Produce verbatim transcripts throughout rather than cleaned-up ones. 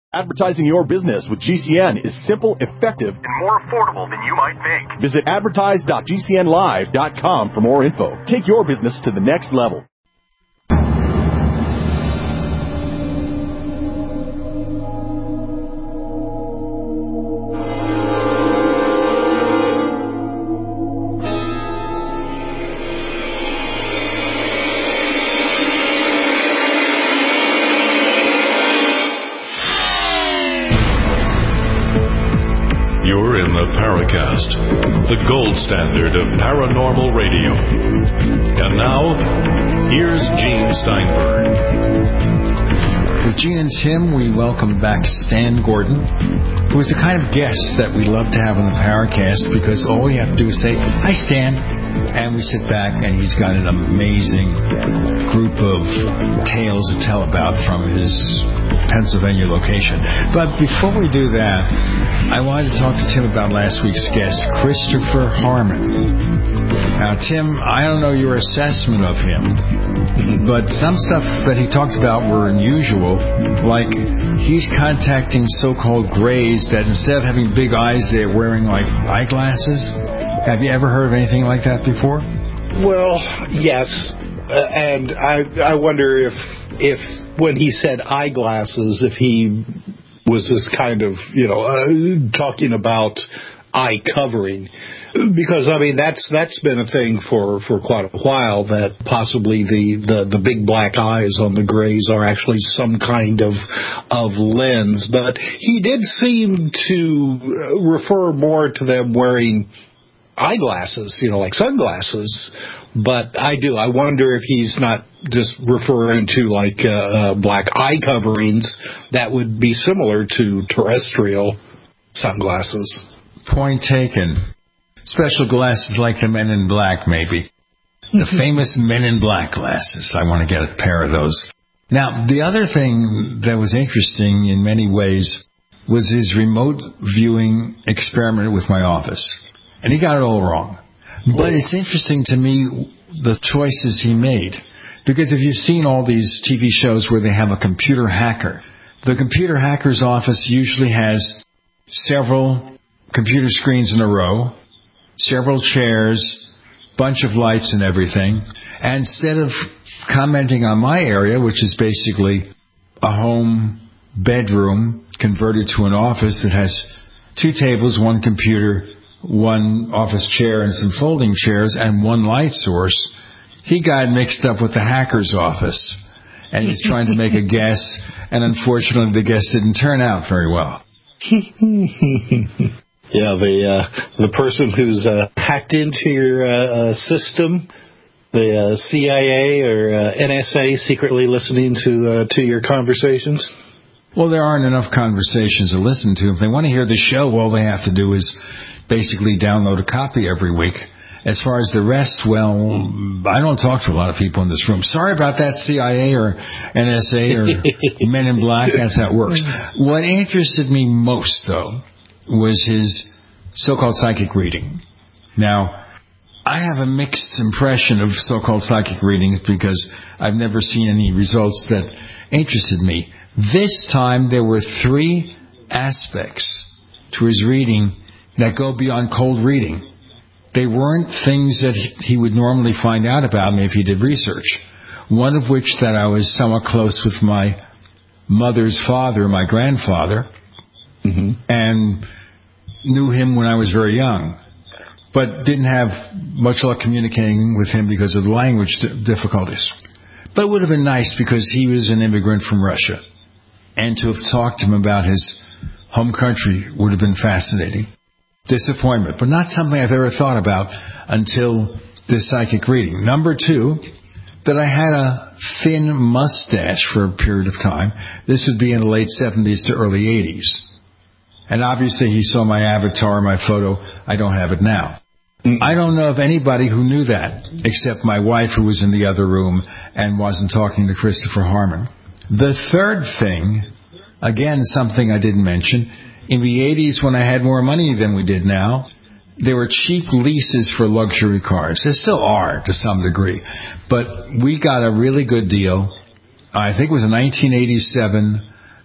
Advertising your business with G C N is simple, effective, and more affordable than you might think. Visit advertise dot g c n live dot com for more info. Take your business to the next level. Paracast, the gold standard of paranormal radio. And now, here's Gene Steinberg. With Gene and Tim, we welcome back Stan Gordon, who is the kind of guest that we love to have on the Paracast because all we have to do is say, "Hi, Stan," and we sit back and he's got an amazing group of tales to tell about from his Pennsylvania location. But before we do that, I wanted to talk to Tim about last week's guest, Christopher Harmon. Now, Tim, I don't know your assessment of him, but some stuff that he talked about were unusual, like he's contacting so-called grays that instead of having big eyes, they're wearing like eyeglasses. Have you ever heard of anything like that before? Well, yes, uh, and I I wonder if if when he said eyeglasses, if he was this kind of, you know, uh, talking about eye covering. Because, I mean, that's that's been a thing for, for quite a while, that possibly the, the, the big black eyes on the grays are actually some kind of of lens. But he did seem to refer more to them wearing eyeglasses, you know, like sunglasses. But I do. I wonder if he's not just referring to, like, uh, uh, black eye coverings that would be similar to terrestrial sunglasses. Point taken. Special glasses like the Men in Black, maybe. The famous Men in Black glasses. I want to get a pair of those. Now, the other thing that was interesting in many ways was his remote viewing experiment with my office. And he got it all wrong. But it's interesting to me the choices he made. Because if you've seen all these T V shows where they have a computer hacker, the computer hacker's office usually has several computer screens in a row, several chairs, bunch of lights and everything. And instead of commenting on my area, which is basically a home bedroom converted to an office that has two tables, one computer, one office chair and some folding chairs, and one light source, he got mixed up with the hacker's office. And he's trying to make a guess, and unfortunately the guess didn't turn out very well. Yeah, the uh, the person who's uh, hacked into your uh, uh, system, the uh, C I A or uh, N S A secretly listening to uh, to your conversations. Well, there aren't enough conversations to listen to. If they want to hear the show, all they have to do is basically download a copy every week. As far as the rest, well, I don't talk to a lot of people in this room. Sorry about that, C I A or N S A or Men in Black. That's how it works. What interested me most, though, was his so-called psychic reading. Now, I have a mixed impression of so-called psychic readings because I've never seen any results that interested me. This time, there were three aspects to his reading that go beyond cold reading. They weren't things that he would normally find out about me if he did research. One of which that I was somewhat close with my mother's father, my grandfather, mm-hmm. and knew him when I was very young, but didn't have much luck communicating with him because of the language difficulties. But it would have been nice because he was an immigrant from Russia, and to have talked to him about his home country would have been fascinating. Disappointment, but not something I've ever thought about until this psychic reading. Number two, that I had a thin mustache for a period of time. This would be in the late seventies to early eighties. And obviously he saw my avatar, my photo. I don't have it now. Mm-hmm. I don't know of anybody who knew that, except my wife who was in the other room and wasn't talking to Christopher Harmon. The third thing, again, something I didn't mention, in the eighties when I had more money than we did now, there were cheap leases for luxury cars. There still are to some degree. But we got a really good deal. I think it was a nineteen eighty-seven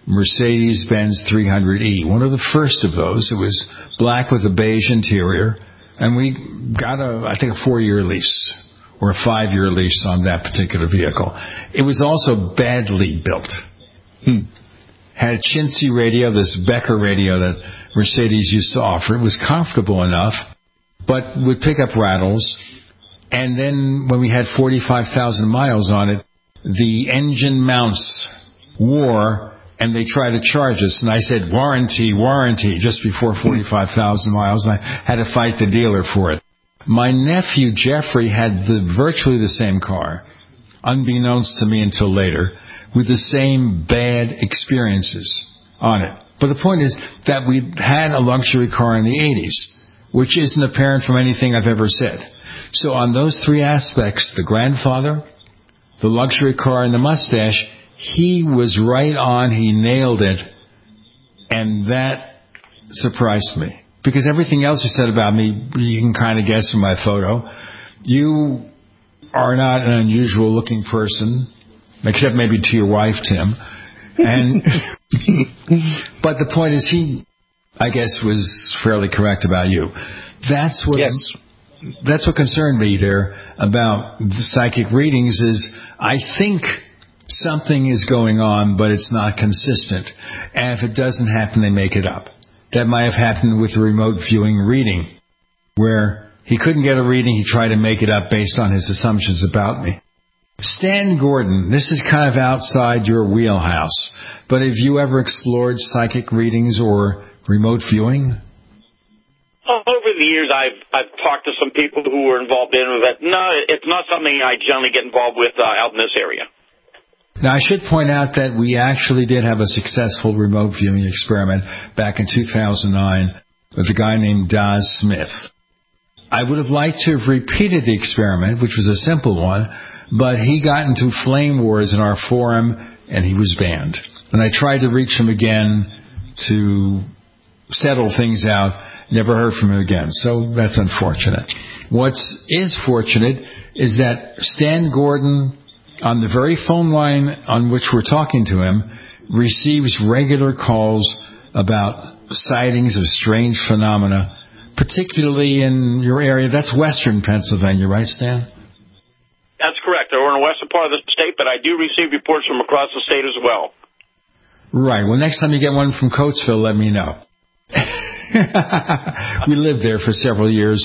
Mercedes-Benz three hundred E, one of the first of those. It was black with a beige interior, and we got, a, I think, a four-year lease or a five-year lease on that particular vehicle. It was also badly built. Hmm. Had a chintzy radio, this Becker radio that Mercedes used to offer. It was comfortable enough, but would pick up rattles. And then when we had forty-five thousand miles on it, the engine mounts wore, and they tried to charge us. And I said, warranty, warranty, just before forty-five thousand miles. And I had to fight the dealer for it. My nephew, Jeffrey, had the virtually the same car, unbeknownst to me until later, with the same bad experiences on it. But the point is that we had a luxury car in the eighties, which isn't apparent from anything I've ever said. So on those three aspects, the grandfather, the luxury car, and the mustache, he was right on. He nailed it. And that surprised me. Because everything else you said about me, you can kind of guess from my photo. You are not an unusual-looking person, except maybe to your wife, Tim. And but the point is, he, I guess, was fairly correct about you. That's what. Yes. That's what concerned me there about the psychic readings. Is I think something is going on, but it's not consistent. And if it doesn't happen, they make it up. That might have happened with the remote viewing reading, where he couldn't get a reading. He tried to make it up based on his assumptions about me. Stan Gordon, this is kind of outside your wheelhouse, but have you ever explored psychic readings or remote viewing? Over the years, I've I've talked to some people who were involved in it, but no, it's not something I generally get involved with uh, out in this area. Now, I should point out that we actually did have a successful remote viewing experiment back in two thousand nine with a guy named Daz Smith. I would have liked to have repeated the experiment, which was a simple one, but he got into flame wars in our forum, and he was banned. And I tried to reach him again to settle things out. Never heard from him again, so that's unfortunate. What is fortunate is that Stan Gordon, on the very phone line on which we're talking to him, receives regular calls about sightings of strange phenomena, particularly in your area. That's western Pennsylvania, right, Stan? That's correct. We're in the western part of the state, but I do receive reports from across the state as well. Right. Well, next time you get one from Coatesville, let me know. We lived there for several years,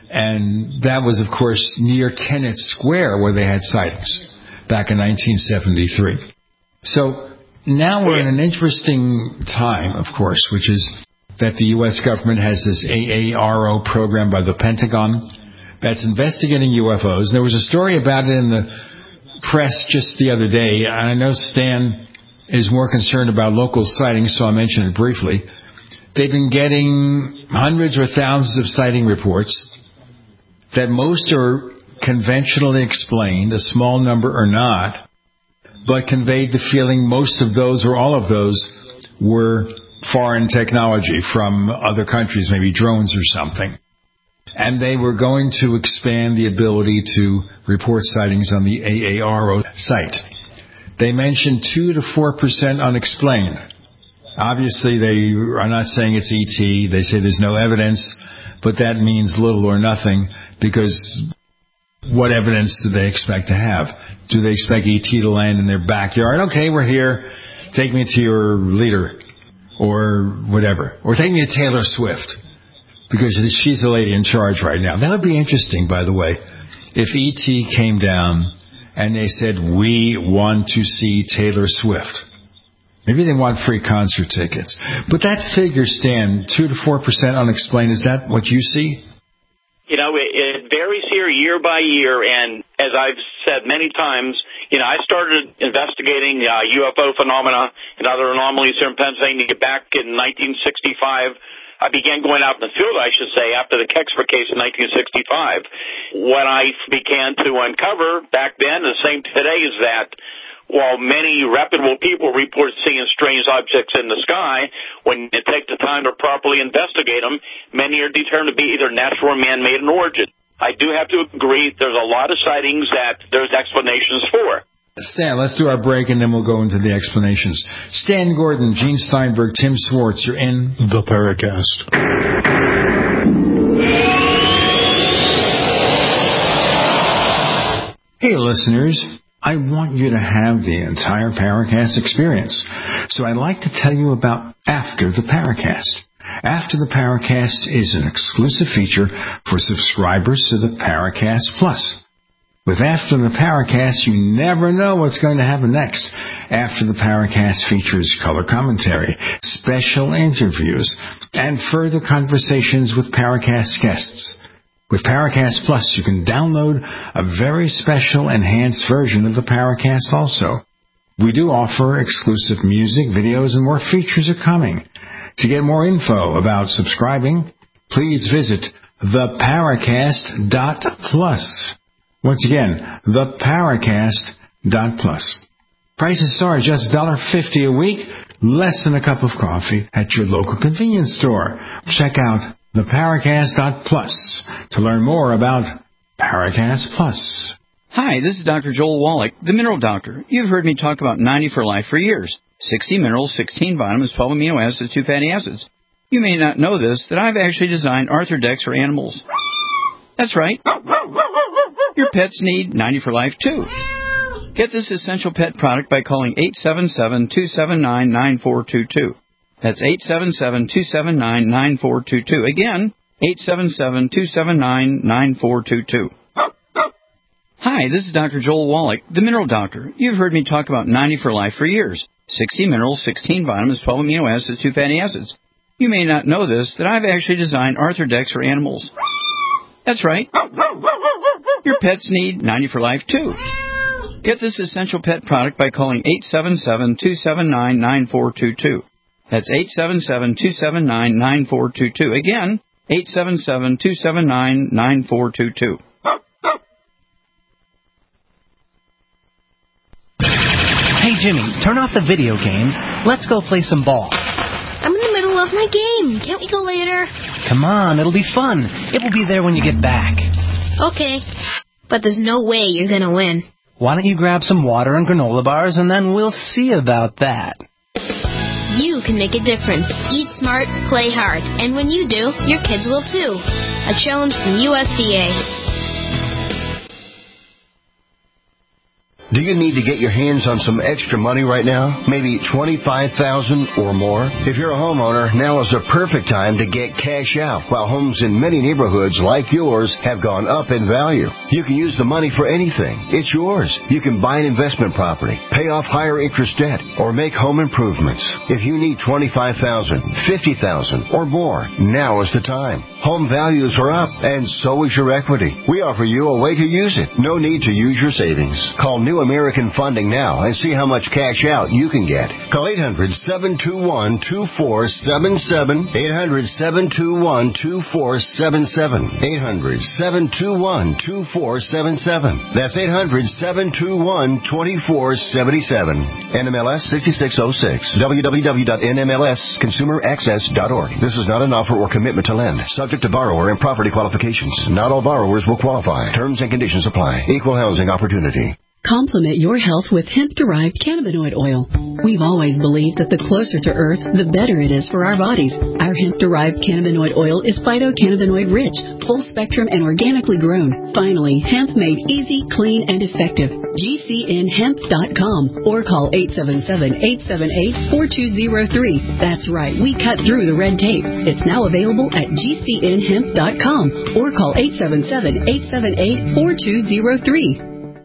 and that was, of course, near Kennett Square, where they had sightings back in nineteen seventy-three. So now we're in an interesting time, of course, which is that the U S government has this A A R O program by the Pentagon that's investigating U F Os. And there was a story about it in the press just the other day. I know Stan is more concerned about local sightings, so I'll mention it briefly. They've been getting hundreds or thousands of sighting reports that most are conventionally explained, a small number are not, but conveyed the feeling most of those or all of those were foreign technology from other countries, maybe drones or something. And they were going to expand the ability to report sightings on the A A R O site. They mentioned two to four percent unexplained. Obviously, they are not saying it's E T. They say there's no evidence, but that means little or nothing, because what evidence do they expect to have? Do they expect E T to land in their backyard? Okay, we're here. Take me to your leader, or whatever. Or take me to Taylor Swift, because she's the lady in charge right now. That would be interesting, by the way, if E T came down and they said, we want to see Taylor Swift. Maybe they want free concert tickets. But that figure, Stan, two to four percent unexplained, is that what you see? You know, it, it varies here year by year, and as I've said many times, you know, I started investigating uh, U F O phenomena and other anomalies here in Pennsylvania back in nineteen sixty-five. I began going out in the field, I should say, after the Kexford case in nineteen sixty-five. What I began to uncover back then, the same today, is that while many reputable people report seeing strange objects in the sky, when you take the time to properly investigate them, many are determined to be either natural or man-made in origin. I do have to agree there's a lot of sightings that there's explanations for. Stan, let's do our break and then we'll go into the explanations. Stan Gordon, Gene Steinberg, Tim Swartz, you're in the Paracast. Hey, listeners. I want you to have the entire Paracast experience. So I'd like to tell you about After the Paracast. After the Paracast is an exclusive feature for subscribers to the Paracast Plus. With After the Paracast, you never know what's going to happen next. After the Paracast features color commentary, special interviews, and further conversations with Paracast guests. With Paracast Plus, you can download a very special enhanced version of the Paracast also. We do offer exclusive music, videos, and more features are coming. To get more info about subscribing, please visit the paracast dot plus. Once again, the paracast dot plus. Prices are just one dollar fifty a week, less than a cup of coffee at your local convenience store. Check out the paracast dot plus to learn more about Paracast Plus. Hi, this is Doctor Joel Wallach, the Mineral Doctor. You've heard me talk about ninety for Life for years. sixty minerals, sixteen vitamins, twelve amino acids, two fatty acids. You may not know this, that I've actually designed Arthrodex for animals. That's right. Your pets need ninety for Life, too. Get this essential pet product by calling eight seven seven, two seven nine, nine four two two. That's eight seven seven, two seven nine, nine four two two. Again, eight seven seven, two seven nine, nine four two two. Hi, this is Doctor Joel Wallach, the Mineral Doctor. You've heard me talk about ninety for Life for years. sixty minerals, sixteen vitamins, twelve amino acids, two fatty acids. You may not know this, that I've actually designed Arthrodex for animals. That's right. Your pets need ninety for Life, too. Get this essential pet product by calling eight seven seven, two seven nine, nine four two two. That's eight seven seven, two seven nine, nine four two two. Again, eight seven seven, two seven nine, nine four two two. Hey, Jimmy, turn off the video games. Let's go play some ball. I'm in the middle of my game. Can't we go later? Come on, it'll be fun. It will be there when you get back. Okay, but there's no way you're going to win. Why don't you grab some water and granola bars, and then we'll see about that. You can make a difference. Eat smart, play hard. And when you do, your kids will too. A challenge from U S D A. Do you need to get your hands on some extra money right now? Maybe twenty-five thousand dollars or more? If you're a homeowner, now is the perfect time to get cash out, while homes in many neighborhoods like yours have gone up in value. You can use the money for anything. It's yours. You can buy an investment property, pay off higher interest debt, or make home improvements. If you need twenty-five thousand dollars, fifty thousand dollars, or more, now is the time. Home values are up, and so is your equity. We offer you a way to use it. No need to use your savings. Call New American Funding now and see how much cash out you can get. Call eight hundred, seven two one, two four seven seven, eight hundred, seven two one, two four seven seven, eight hundred, seven two one, two four seven seven. That's eight hundred, seven two one, two four seven seven. N M L S sixty-six oh six. w w w dot n m l s consumer access dot org. This is not an offer or commitment to lend. Subject to borrower and property qualifications. Not all borrowers will qualify. Terms and conditions apply. Equal housing opportunity. Complement your health with hemp-derived cannabinoid oil. We've always believed that the closer to Earth, the better it is for our bodies. Our hemp-derived cannabinoid oil is phytocannabinoid-rich, full-spectrum, and organically grown. Finally, hemp made easy, clean, and effective. G C N hemp dot com or call eight seven seven, eight seven eight, four two zero three. That's right, we cut through the red tape. It's now available at G C N hemp dot com or call eight seven seven, eight seven eight, four two zero three.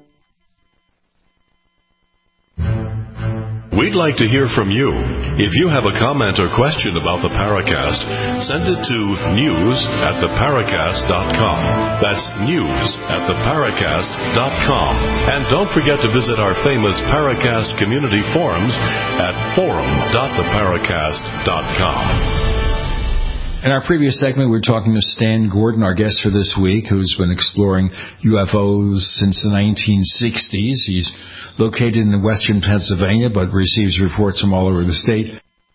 We'd like to hear from you. If you have a comment or question about the Paracast, send it to news at the paracast dot com. That's news at the paracast dot com. And don't forget to visit our famous Paracast community forums at forum dot the paracast dot com. In our previous segment, we were talking to Stan Gordon, our guest for this week, who's been exploring U F Os since the nineteen sixties. He's located in western Pennsylvania, but receives reports from all over the state.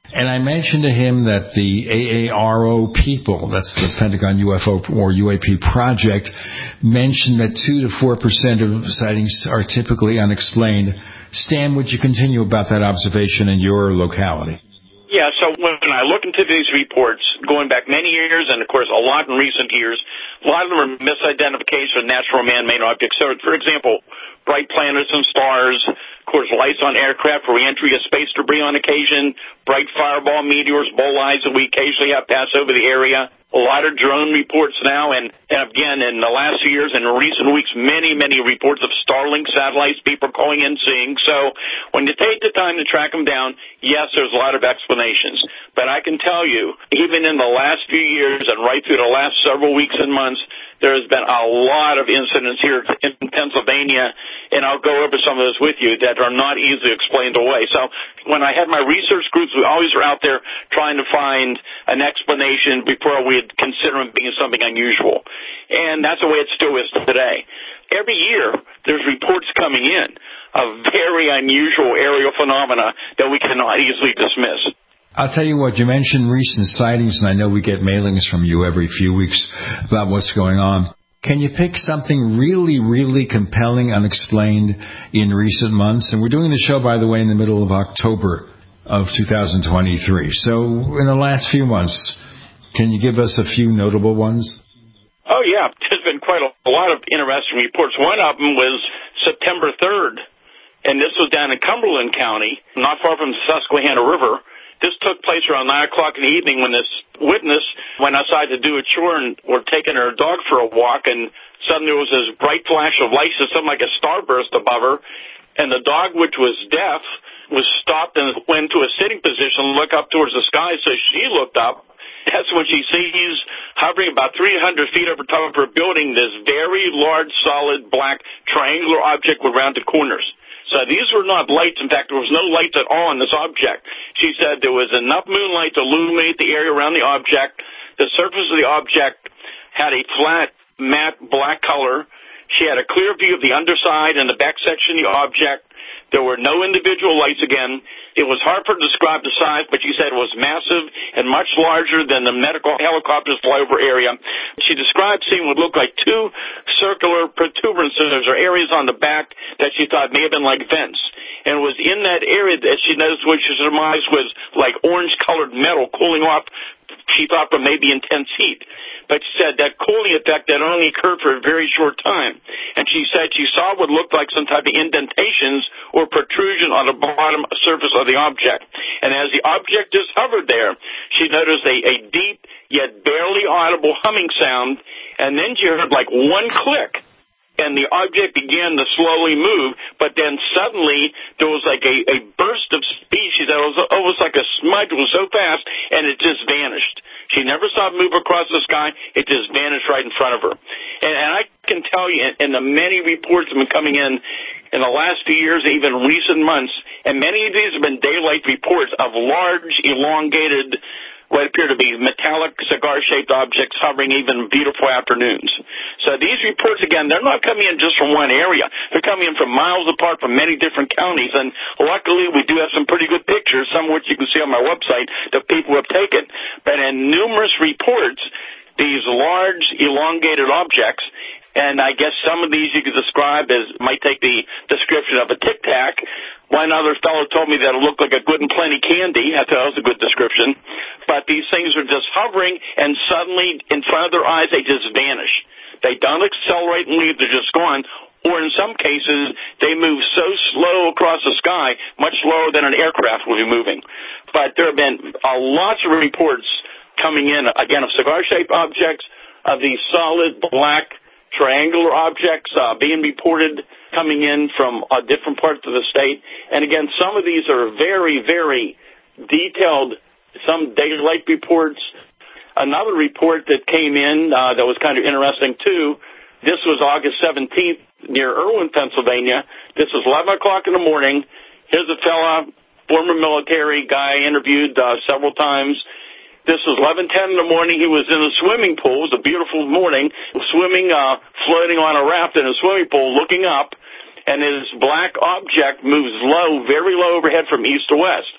And I mentioned to him that the A A R O people, that's the Pentagon U F O or U A P project, mentioned that two to four percent of sightings are typically unexplained. Stan, would you continue about that observation in your locality? Yeah, so when I look into these reports, going back many years, and of course a lot in recent years, a lot of them are misidentification of natural man-made objects. So, for example, bright planets and stars, of course, lights on aircraft for re-entry of space debris on occasion, bright fireball meteors, bulleyes that we occasionally have pass over the area. A lot of drone reports now, and, and again, in the last few years and in recent weeks, many, many reports of Starlink satellites people calling in seeing. So when you take the time to track them down, yes, there's a lot of explanations. But I can tell you, even in the last few years and right through the last several weeks and months, there has been a lot of incidents here in Pennsylvania, and I'll go over some of those with you, that are not easily explained away. So when I had my research groups, we always were out there trying to find an explanation before we'd consider them being something unusual. And that's the way it still is today. Every year, there's reports coming in of very unusual aerial phenomena that we cannot easily dismiss. I'll tell you what, you mentioned recent sightings, and I know we get mailings from you every few weeks about what's going on. Can you pick something really, really compelling, unexplained in recent months? And we're doing the show, by the way, in the middle of October of two thousand twenty-three. So in the last few months, can you give us a few notable ones? Oh, yeah. There's been quite a, a lot of interesting reports. One of them was September third, and this was down in Cumberland County, not far from the Susquehanna River. This took place around nine o'clock in the evening when this witness went outside to do a chore and were taking her dog for a walk, and suddenly there was this bright flash of light, something like a starburst above her, and the dog, which was deaf, was stopped and went to a sitting position and looked up towards the sky, so she looked up. That's when she sees, hovering about three hundred feet over top of her building, this very large, solid, black, triangular object with rounded corners. So these were not lights. In fact, there was no lights at all on this object. She said there was enough moonlight to illuminate the area around the object. The surface of the object had a flat, matte black color. She had a clear view of the underside and the back section of the object. There were no individual lights again. It was hard for her to describe the size, but she said it was massive and much larger than the medical helicopters flyover area. She described seeing what looked like two circular protuberances or areas on the back that she thought may have been like vents. And it was in that area that she noticed what she surmised was like orange-colored metal cooling off, she thought, from maybe intense heat. But she said that cooling effect that only occurred for a very short time. And she said she saw what looked like some type of indentations or protrusion on the bottom surface of the object. And as the object just hovered there, she noticed a, a deep yet barely audible humming sound, and then she heard like one click, and the object began to slowly move, but then suddenly there was like a, a burst of speed. She said it was almost like a smudge. It was so fast, and it just vanished. She never saw it move across the sky. It just vanished right in front of her. And, and I can tell you, in the many reports that have been coming in in the last few years, even recent months, and many of these have been daylight reports of large, elongated, what appear to be metallic cigar-shaped objects hovering even beautiful afternoons. So these reports, again, they're not coming in just from one area. They're coming in from miles apart from many different counties, and luckily we do have some pretty good pictures, some of which you can see on my website, that people have taken. But in numerous reports, these large, elongated objects, and I guess some of these you could describe as, might take the description of a Tic Tac. One other fellow told me that it looked like a Good and Plenty candy. I thought that was a good description. But these things are just hovering, and suddenly, in front of their eyes, they just vanish. They don't accelerate and leave. They're just gone. Or in some cases, they move so slow across the sky, much slower than an aircraft would be moving. But there have been uh, lots of reports coming in, again, of cigar-shaped objects, of these solid black triangular objects uh, being reported coming in from uh, different parts of the state. And again, some of these are very, very detailed, some daylight reports. Another report that came in uh, that was kind of interesting, too, this was August seventeenth near Irwin, Pennsylvania. This was eleven o'clock in the morning. Here's a fella, former military guy, interviewed uh, several times. This was eleven ten in the morning. He was in a swimming pool. It was a beautiful morning, swimming, uh, floating on a raft in a swimming pool, looking up, and his black object moves low, very low overhead from east to west. It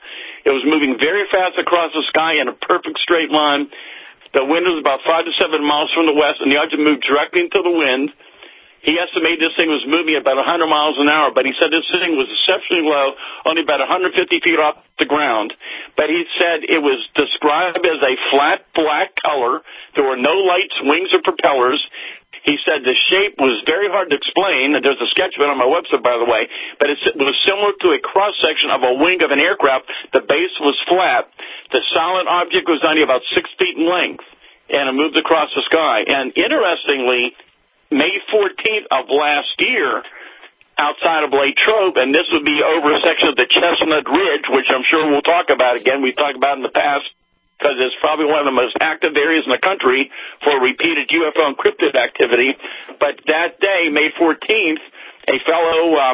It was moving very fast across the sky in a perfect straight line. The wind was about five to seven miles from the west, and the object moved directly into the wind. He estimated this thing was moving at about one hundred miles an hour, but he said this thing was exceptionally low, only about one hundred fifty feet off the ground. But he said it was described as a flat black color. There were no lights, wings, or propellers. He said the shape was very hard to explain. There's a sketch of it on my website, by the way, but it was similar to a cross-section of a wing of an aircraft. The base was flat. The solid object was only about six feet in length, and it moved across the sky. And interestingly, May fourteenth of last year, outside of Latrobe, and this would be over a section of the Chestnut Ridge, which I'm sure we'll talk about again. We've talked about in the past, because it's probably one of the most active areas in the country for repeated U F O encrypted activity. But that day, May fourteenth, a fellow um,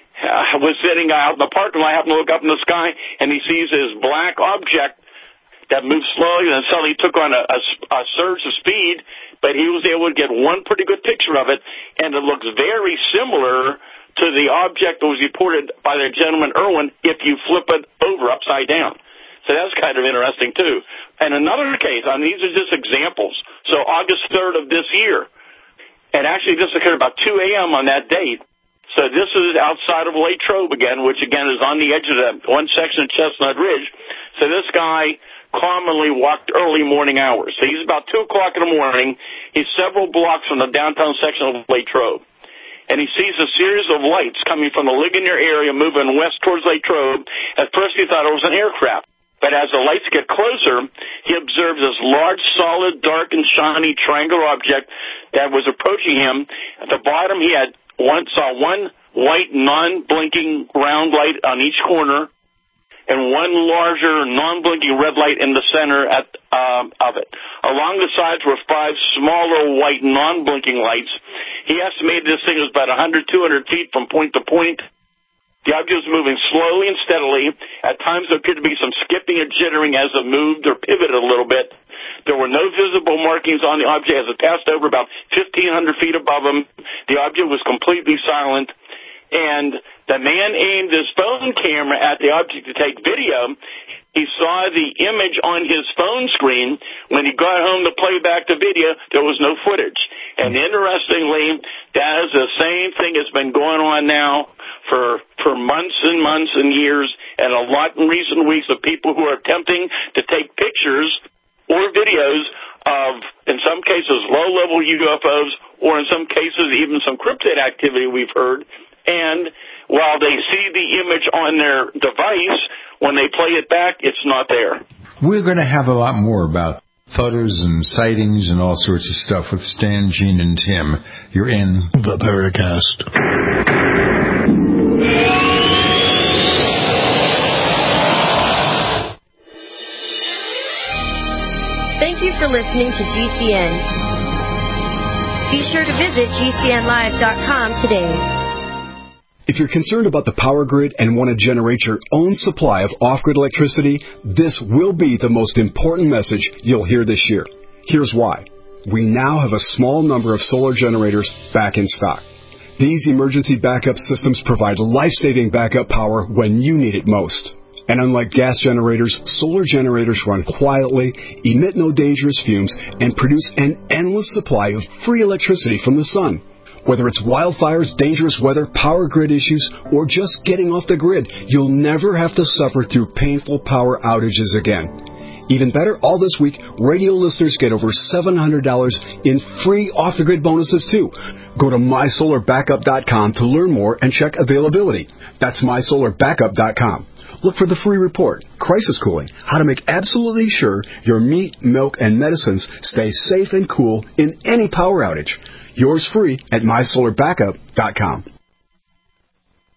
uh, was sitting out in the parking lot, happened to look up in the sky, and he sees this black object that moved slowly, and suddenly took on a, a, a surge of speed, but he was able to get one pretty good picture of it, and it looks very similar to the object that was reported by the gentleman Irwin if you flip it over upside down. So that's kind of interesting, too. And another case, I mean, these are just examples. So August third of this year, and actually this occurred about two a.m. on that date. So this is outside of Latrobe again, which again is on the edge of that one section of Chestnut Ridge. So this guy commonly walked early morning hours. So he's about two o'clock in the morning. He's several blocks from the downtown section of Latrobe. And he sees a series of lights coming from the Ligonier area moving west towards Latrobe. At first he thought it was an aircraft. But as the lights get closer, he observes this large, solid, dark, and shiny triangular object that was approaching him. At the bottom, he had one, saw one white, non-blinking round light on each corner, and one larger, non-blinking red light in the center at, um, of it. Along the sides were five smaller white, non-blinking lights. He estimated this thing was about one hundred, two hundred feet from point to point. The object was moving slowly and steadily. At times there appeared to be some skipping and jittering as it moved or pivoted a little bit. There were no visible markings on the object as it passed over about fifteen hundred feet above him. The object was completely silent. And the man aimed his phone camera at the object to take video. He saw the image on his phone screen. When he got home to play back the video, there was no footage. And interestingly, that is the same thing that's been going on now for for months and months and years, and a lot in recent weeks of people who are attempting to take pictures or videos of, in some cases, low-level U F Os, or in some cases even some cryptid activity we've heard. And while they see the image on their device, when they play it back, it's not there. We're going to have a lot more about photos and sightings and all sorts of stuff with Stan, Gene, and Tim. You're in the Paracast. Thank you for listening to G C N. Be sure to visit G C N live dot com today. If you're concerned about the power grid and want to generate your own supply of off-grid electricity, this will be the most important message you'll hear this year. Here's why. We now have a small number of solar generators back in stock. These emergency backup systems provide life-saving backup power when you need it most. And unlike gas generators, solar generators run quietly, emit no dangerous fumes, and produce an endless supply of free electricity from the sun. Whether it's wildfires, dangerous weather, power grid issues, or just getting off the grid, you'll never have to suffer through painful power outages again. Even better, all this week, radio listeners get over seven hundred dollars in free off-the-grid bonuses, too. Go to my solar backup dot com to learn more and check availability. That's my solar backup dot com. Look for the free report, Crisis Cooling, how to make absolutely sure your meat, milk, and medicines stay safe and cool in any power outage. Yours free at my solar backup dot com.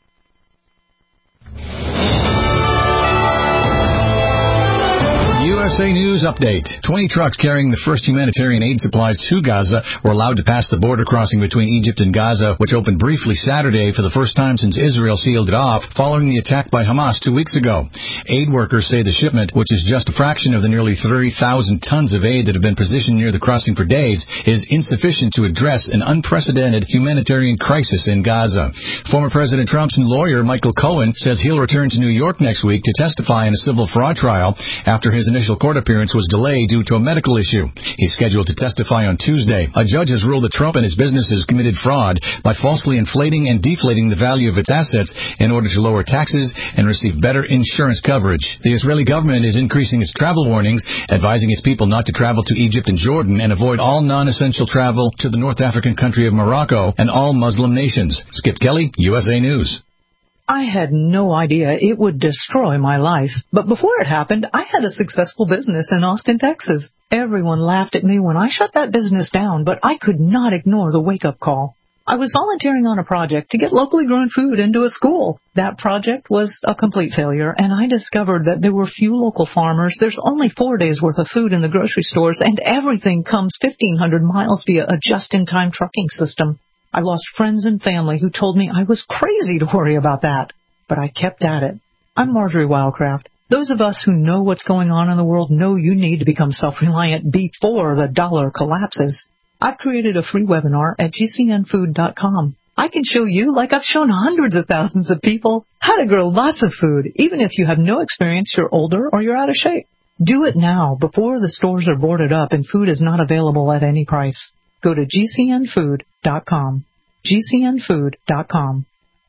U S S A News Update. twenty trucks carrying the first humanitarian aid supplies to Gaza were allowed to pass the border crossing between Egypt and Gaza, which opened briefly Saturday for the first time since Israel sealed it off following the attack by Hamas two weeks ago. Aid workers say the shipment, which is just a fraction of the nearly thirty thousand tons of aid that have been positioned near the crossing for days, is insufficient to address an unprecedented humanitarian crisis in Gaza. Former President Trump's lawyer, Michael Cohen, says he'll return to New York next week to testify in a civil fraud trial after his initial court appearance was delayed due to a medical issue. He's scheduled to testify on Tuesday. A judge has ruled that Trump and his businesses committed fraud by falsely inflating and deflating the value of its assets in order to lower taxes and receive better insurance coverage. The Israeli government is increasing its travel warnings, advising its people not to travel to Egypt and Jordan and avoid all non-essential travel to the North African country of Morocco and all Muslim nations. Skip Kelly, U S A News. I had no idea it would destroy my life. But before it happened, I had a successful business in Austin, Texas. Everyone laughed at me when I shut that business down, but I could not ignore the wake-up call. I was volunteering on a project to get locally grown food into a school. That project was a complete failure, and I discovered that there were few local farmers. There's only four days' worth of food in the grocery stores, and everything comes fifteen hundred miles via a just-in-time trucking system. I lost friends and family who told me I was crazy to worry about that. But I kept at it. I'm Marjorie Wildcraft. Those of us who know what's going on in the world know you need to become self-reliant before the dollar collapses. I've created a free webinar at G C N food dot com. I can show you, like I've shown hundreds of thousands of people, how to grow lots of food, even if you have no experience, you're older, or you're out of shape. Do it now, before the stores are boarded up and food is not available at any price. Go to G C N food dot com. G C N food dot com.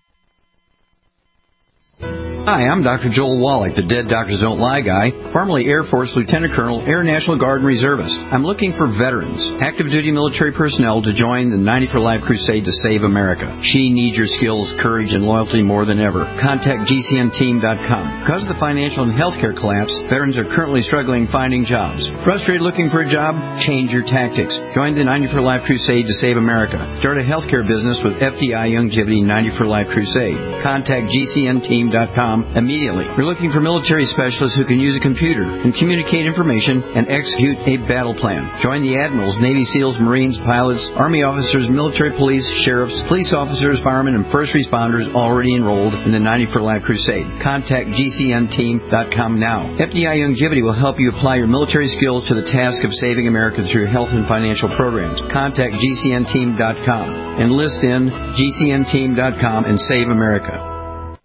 Hi, I'm Doctor Joel Wallach, the Dead Doctors Don't Lie guy, formerly Air Force Lieutenant Colonel, Air National Guard and Reservist. I'm looking for veterans, active duty military personnel to join the ninety for Life crusade to save America. She needs your skills, courage, and loyalty more than ever. Contact G C N team dot com. Because of the financial and healthcare collapse, veterans are currently struggling finding jobs. Frustrated looking for a job? Change your tactics. Join the ninety for Life crusade to save America. Start a healthcare business with F D I Youngevity ninety for Life crusade. Contact G C N team dot com immediately. We're looking for military specialists who can use a computer and communicate information and execute a battle plan. Join the admirals, Navy SEALs, Marines, pilots, Army officers, military police, sheriffs, police officers, firemen, and first responders already enrolled in the ninety for Life crusade. Contact G C N team dot com now. F D I Youngevity will help you apply your military skills to the task of saving America through health and financial programs. Contact G C N team dot com. Enlist in G C N team dot com and save America.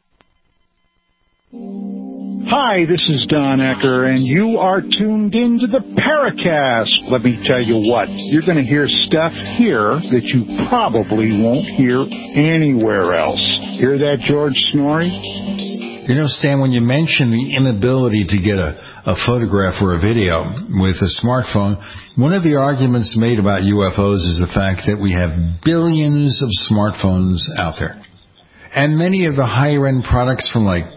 Hi, this is Don Ecker, and you are tuned into the Paracast. Let me tell you what, you're going to hear stuff here that you probably won't hear anywhere else. Hear that, George Snorri? You know, Stan, when you mention the inability to get a, a photograph or a video with a smartphone, one of the arguments made about U F Os is the fact that we have billions of smartphones out there. And many of the higher-end products from, like,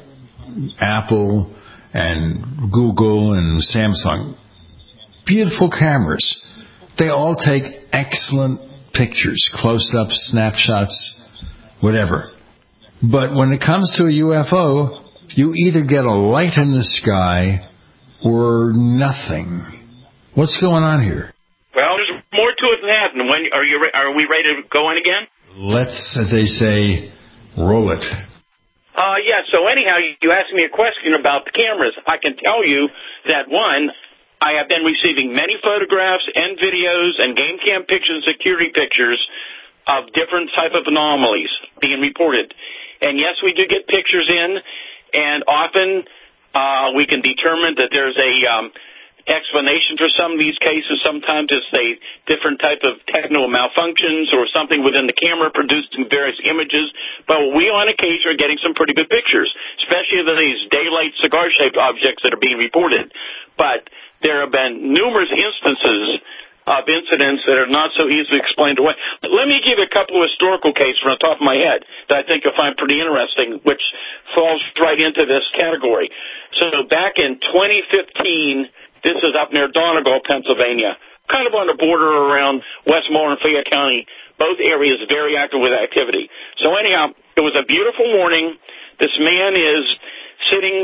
Apple and Google and Samsung, beautiful cameras. They all take excellent pictures, close-ups, snapshots, whatever. But when it comes to a U F O, you either get a light in the sky or nothing. What's going on here? Well, there's more to it than that. And when are you? Are we ready to go in again? Let's, as they say, roll it. Uh, yeah, so anyhow, you asked me a question about the cameras. I can tell you that, one, I have been receiving many photographs and videos and game cam pictures and security pictures of different type of anomalies being reported. And, yes, we do get pictures in, and often uh, we can determine that there's a um, explanation for some of these cases. Sometimes it's a different type of technical malfunctions or something within the camera producing various images. But we on occasion are getting some pretty good pictures, especially of these daylight cigar-shaped objects that are being reported. But there have been numerous instances of incidents that are not so easily explained away. Let me give you a couple of historical cases from the top of my head that I think you'll find pretty interesting, which falls right into this category. So back in twenty fifteen, this is up near Donegal, Pennsylvania, kind of on the border around Westmoreland and Fayette County. Both areas very active with activity. So anyhow, it was a beautiful morning. This man is sitting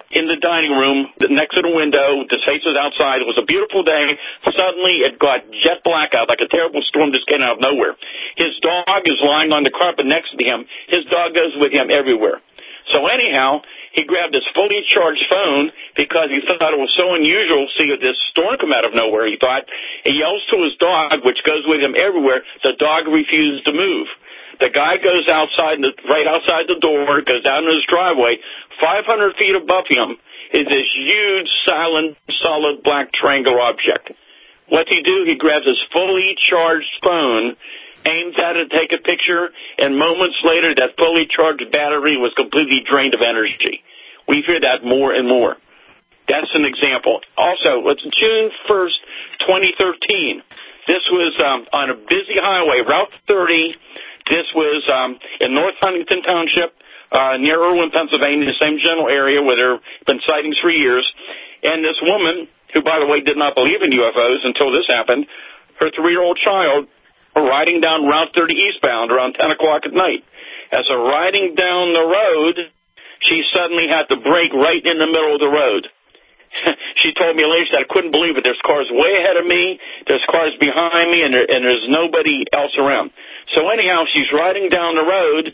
in the dining room next to the window. The faces outside. It was a beautiful day. Suddenly, it got jet black out, like a terrible storm just came out of nowhere. His dog is lying on the carpet next to him. His dog goes with him everywhere. So anyhow, he grabbed his fully charged phone because he thought it was so unusual to see this storm come out of nowhere, he thought. He yells to his dog, which goes with him everywhere. The dog refuses to move. The guy goes outside, right outside the door, goes down to his driveway. five hundred feet above him is this huge, silent, solid black triangular object. What's he do? He grabs his fully charged phone, aims at it, take a picture, and moments later that fully charged battery was completely drained of energy. We hear that more and more. That's an example. Also, it's June first, twenty thirteen. This was um, on a busy highway, Route thirty. This was um, in North Huntington Township, uh, near Irwin, Pennsylvania, the same general area where there have been sightings for years. And this woman, who, by the way, did not believe in U F Os until this happened, her three-year-old child were riding down Route thirty eastbound around ten o'clock at night. As they're riding down the road, she suddenly had to brake right in the middle of the road. She told me later that I couldn't believe it. There's cars way ahead of me, there's cars behind me, and, there, and there's nobody else around. So anyhow, she's riding down the road,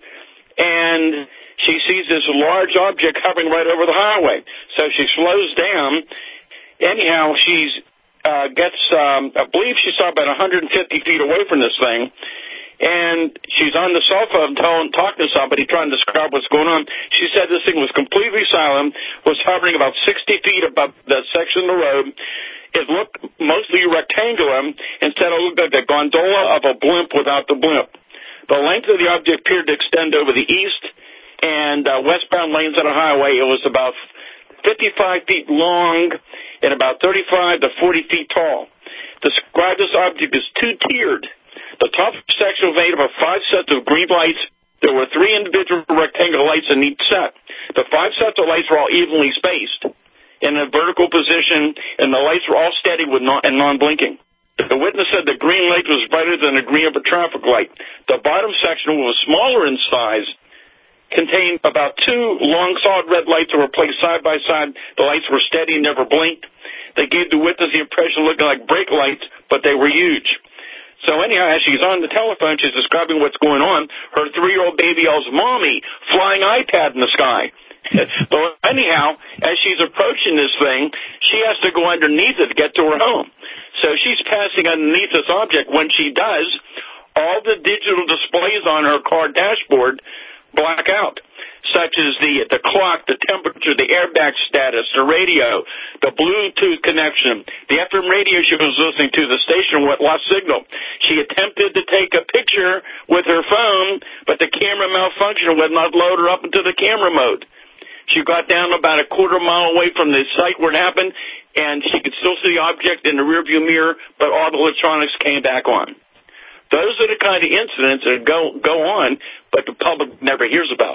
and she sees this large object hovering right over the highway. So she slows down. Anyhow, she's uh, gets, um, I believe she saw about one hundred fifty feet away from this thing, and she's on the cell phone telling, talking to somebody, trying to describe what's going on. She said this thing was completely silent, was hovering about sixty feet above the section of the road. It looked mostly rectangular instead of looked like the gondola of a blimp without the blimp. The length of the object appeared to extend over the east and uh, westbound lanes of the highway. It was about fifty-five feet long and about thirty-five to forty feet tall. Describe this object as two-tiered. The top section was made up of five sets of green lights. There were three individual rectangular lights in each set. The five sets of lights were all evenly spaced in a vertical position, and the lights were all steady with non- and non-blinking. The witness said the green light was brighter than the green of a traffic light. The bottom section was smaller in size, contained about two long solid red lights that were placed side by side. The lights were steady and never blinked. They gave the witness the impression of looking like brake lights, but they were huge. So anyhow, as she's on the telephone, she's describing what's going on. Her three-year-old baby yells, "Mommy, flying iPad in the sky." But anyhow, as she's approaching this thing, she has to go underneath it to get to her home. So she's passing underneath this object. When she does, all the digital displays on her car dashboard black out, such as the the clock, the temperature, the airbag status, the radio, the Bluetooth connection, the F M radio she was listening to, the station with lost signal. She attempted to take a picture with her phone, but the camera malfunctioned, would not load her up into the camera mode. She got down about a quarter mile away from the site where it happened, and she could still see the object in the rearview mirror, but all the electronics came back on. Those are the kind of incidents that go go on, but the public never hears about.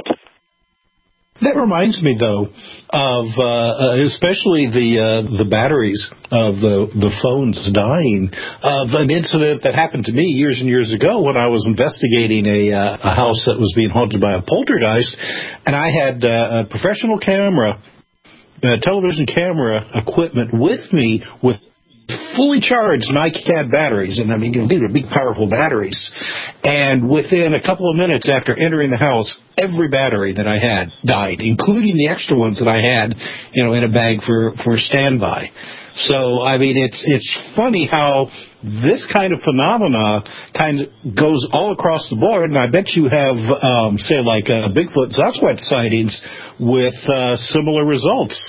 That reminds me, though, of uh, especially the uh, the batteries of the the phones dying, of an incident that happened to me years and years ago when I was investigating a, uh, a house that was being haunted by a poltergeist, and I had uh, a professional camera, uh, television camera equipment with me with fully charged Nike CAD batteries, and I mean, these are big, powerful batteries. And within a couple of minutes after entering the house, every battery that I had died, including the extra ones that I had, you know, in a bag for, for standby. So, I mean, it's it's funny how this kind of phenomena kind of goes all across the board, and I bet you have, um, say, like uh, Bigfoot Sasquatch sightings with uh, similar results.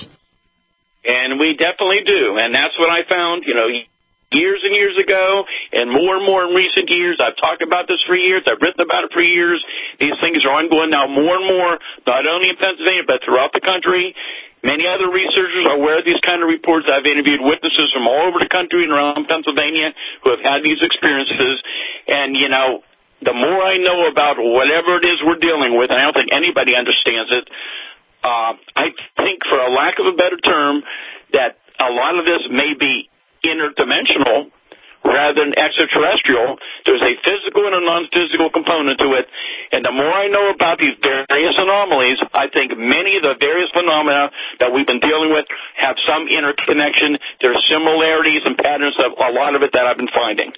And we definitely do, and that's what I found, you know, years and years ago, and more and more in recent years. I've talked about this for years. I've written about it for years. These things are ongoing now more and more, not only in Pennsylvania, but throughout the country. Many other researchers are aware of these kind of reports. I've interviewed witnesses from all over the country and around Pennsylvania who have had these experiences. And, you know, the more I know about whatever it is we're dealing with, and I don't think anybody understands it, Uh, I think, for a lack of a better term, that a lot of this may be interdimensional, rather than extraterrestrial. There's a physical and a non-physical component to it. And the more I know about these various anomalies, I think many of the various phenomena that we've been dealing with have some interconnection. There's similarities and patterns of a lot of it that I've been finding.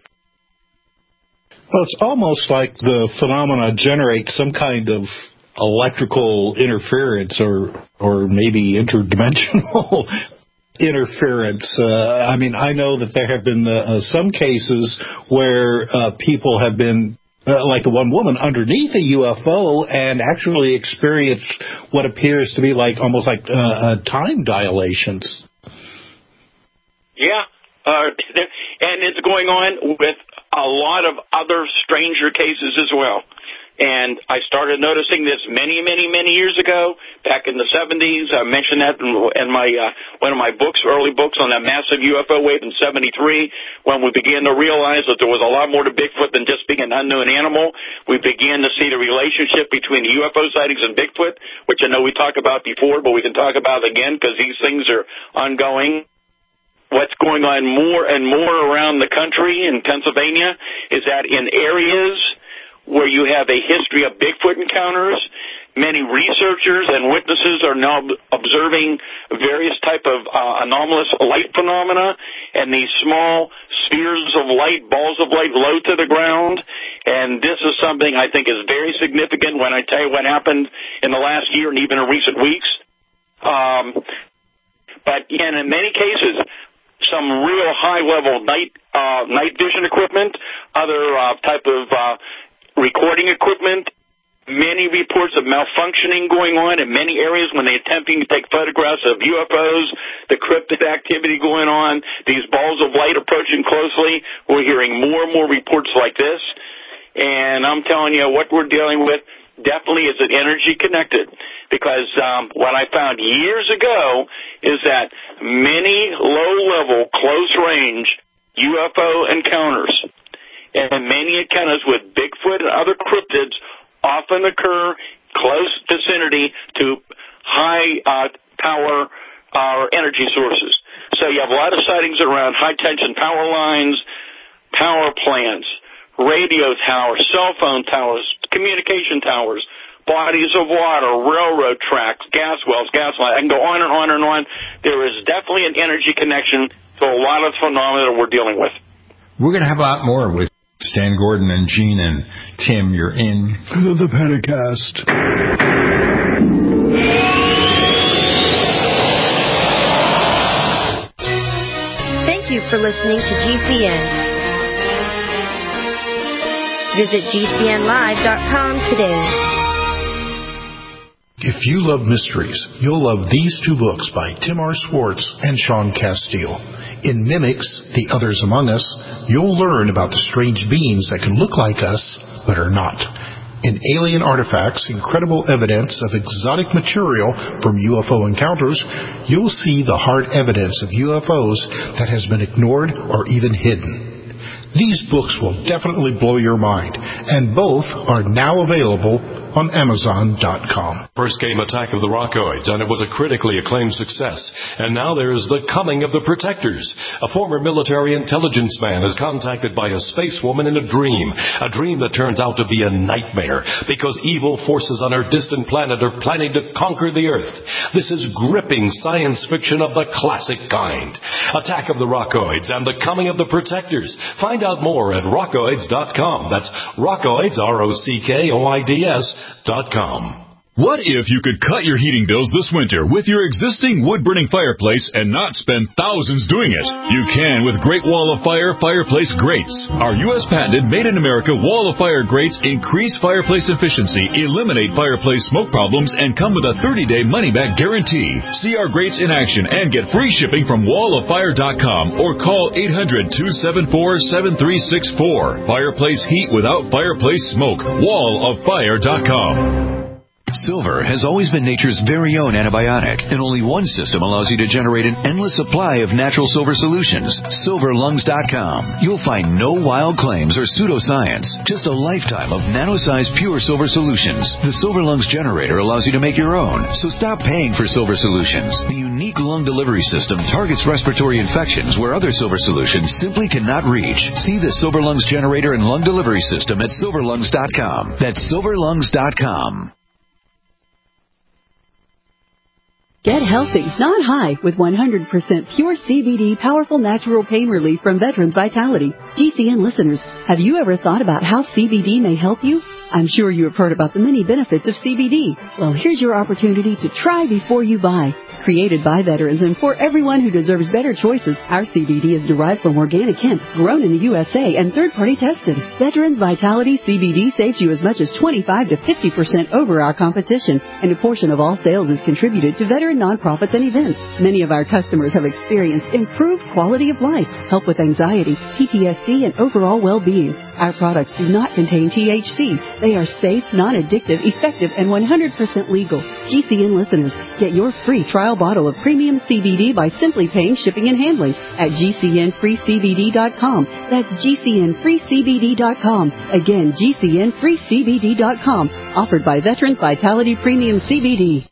Well, it's almost like the phenomena generate some kind of electrical interference or or maybe interdimensional interference. Uh, I mean, I know that there have been uh, some cases where uh, people have been, uh, like the one woman, underneath a U F O and actually experienced what appears to be like almost like uh, uh, time dilations. Yeah, uh, and it's going on with a lot of other stranger cases as well. And I started noticing this many, many, many years ago, back in the seventies. I mentioned that in, in my uh, one of my books, early books on that massive U F O wave in seventy-three, when we began to realize that there was a lot more to Bigfoot than just being an unknown animal. We began to see the relationship between U F O sightings and Bigfoot, which I know we talked about before, but we can talk about again because these things are ongoing. What's going on more and more around the country in Pennsylvania is that in areas where you have a history of Bigfoot encounters, many researchers and witnesses are now observing various type of uh, anomalous light phenomena, and these small spheres of light, balls of light low to the ground. And this is something I think is very significant when I tell you what happened in the last year and even in recent weeks. Um, but and in many cases, some real high-level night uh, night vision equipment, other uh, type of uh, recording equipment, many reports of malfunctioning going on in many areas when they're attempting to take photographs of U F Os, the cryptid activity going on, these balls of light approaching closely. We're hearing more and more reports like this. And I'm telling you, what we're dealing with definitely is an energy connected. Because um, what I found years ago is that many low-level, close-range U F O encounters and many encounters with Bigfoot and other cryptids often occur close vicinity to high uh, power uh, energy sources. So you have a lot of sightings around high-tension power lines, power plants, radio towers, cell phone towers, communication towers, bodies of water, railroad tracks, gas wells, gas lines. I can go on and on and on. There is definitely an energy connection to a lot of phenomena that we're dealing with. We're going to have a lot more with Stan Gordon and Gene and Tim. You're in the Paracast. Thank you for listening to G C N. Visit G C N live dot com today. If you love mysteries, you'll love these two books by Tim R. Swartz and Sean Castile. In Mimics, The Others Among Us, you'll learn about the strange beings that can look like us, but are not. In Alien Artifacts, Incredible Evidence of Exotic Material from U F O Encounters, you'll see the hard evidence of U F Os that has been ignored or even hidden. These books will definitely blow your mind, and both are now available on Amazon dot com. First came Attack of the Rockoids, and it was a critically acclaimed success. And now there's The Coming of the Protectors. A former military intelligence man is contacted by a space woman in a dream, a dream that turns out to be a nightmare because evil forces on her distant planet are planning to conquer the Earth. This is gripping science fiction of the classic kind. Attack of the Rockoids and The Coming of the Protectors. Find out more at rockoids dot com. That's Rockoids, R O C K O I D S dot com. What if you could cut your heating bills this winter with your existing wood-burning fireplace and not spend thousands doing it? You can with Great Wall of Fire Fireplace Grates. Our U S patented made-in-America Wall of Fire grates increase fireplace efficiency, eliminate fireplace smoke problems, and come with a thirty-day money-back guarantee. See our grates in action and get free shipping from wall of fire dot com or call eight hundred, two seven four, seven three six four. Fireplace heat without fireplace smoke. wall of fire dot com. Silver has always been nature's very own antibiotic, and only one system allows you to generate an endless supply of natural silver solutions. silver lungs dot com. You'll find no wild claims or pseudoscience, just a lifetime of nano-sized pure silver solutions. The Silver Lungs generator allows you to make your own, so stop paying for silver solutions. The unique lung delivery system targets respiratory infections where other silver solutions simply cannot reach. See the Silver Lungs generator and lung delivery system at silver lungs dot com. That's silver lungs dot com. Get healthy, not high, with one hundred percent pure C B D powerful natural pain relief from Veterans Vitality. G C N listeners, have you ever thought about how C B D may help you? I'm sure you have heard about the many benefits of C B D. Well, here's your opportunity to try before you buy. Created by veterans and for everyone who deserves better choices, our C B D is derived from organic hemp, grown in the U S A and third-party tested. Veterans Vitality C B D saves you as much as twenty-five to fifty percent over our competition, and a portion of all sales is contributed to veteran nonprofits and events. Many of our customers have experienced improved quality of life, help with anxiety, P T S D, and overall well-being. Our products do not contain T H C. They are safe, non-addictive, effective, and one hundred percent legal. G C N listeners, get your free trial bottle of premium C B D by simply paying shipping and handling at G C N free C B D dot com. That's G C N free C B D dot com. Again, G C N free C B D dot com. Offered by Veterans Vitality Premium C B D.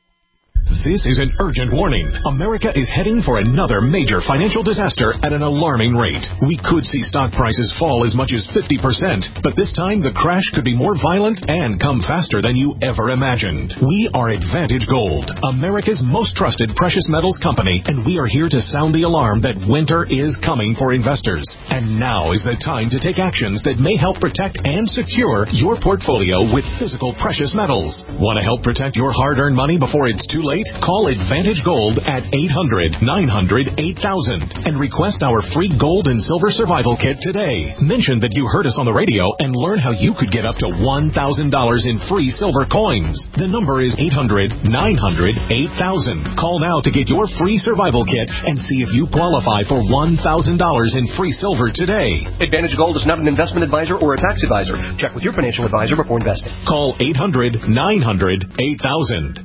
This is an urgent warning. America is heading for another major financial disaster at an alarming rate. We could see stock prices fall as much as fifty percent, but this time the crash could be more violent and come faster than you ever imagined. We are Advantage Gold, America's most trusted precious metals company, and we are here to sound the alarm that winter is coming for investors. And now is the time to take actions that may help protect and secure your portfolio with physical precious metals. Want to help protect your hard-earned money before it's too late? Call Advantage Gold at eight hundred, nine hundred, eight thousand and request our free gold and silver survival kit today. Mention that you heard us on the radio and learn how you could get up to one thousand dollars in free silver coins. The number is eight hundred, nine hundred, eight thousand. Call now to get your free survival kit and see if you qualify for one thousand dollars in free silver today. Advantage Gold is not an investment advisor or a tax advisor. Check with your financial advisor before investing. Call eight hundred, nine hundred, eight thousand.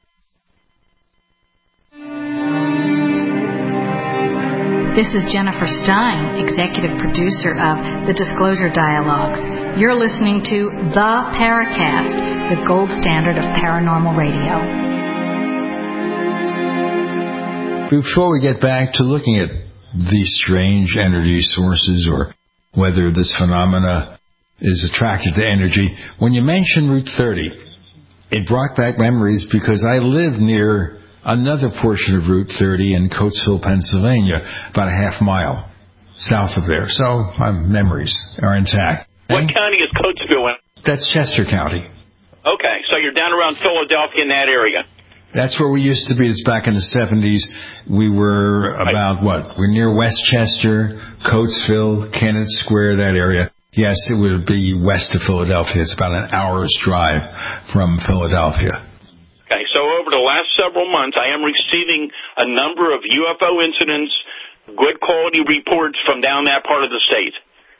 This is Jennifer Stein, executive producer of The Disclosure Dialogues. You're listening to The Paracast, the gold standard of paranormal radio. Before we get back to looking at these strange energy sources or whether this phenomena is attracted to energy, when you mentioned Route thirty, it brought back memories because I live near another portion of Route thirty in Coatesville, Pennsylvania, about a half mile south of there. So my memories are intact. What and county is Coatesville in? That's Chester County. Okay, so you're down around Philadelphia in that area. That's where we used to be. It's back in the seventies. We were about, what? We're near Westchester, Coatesville, Kennett Square, that area. Yes, it would be west of Philadelphia. It's about an hour's drive from Philadelphia. Okay, so over the last several months, I am receiving a number of U F O incidents, good quality reports from down that part of the state.